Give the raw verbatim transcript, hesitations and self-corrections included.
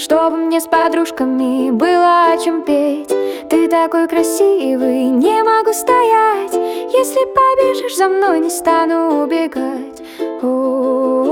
чтобы мне с подружками было о чем петь. Ты такой красивый, не могу стоять. Если побежишь за мной, не стану убегать. О,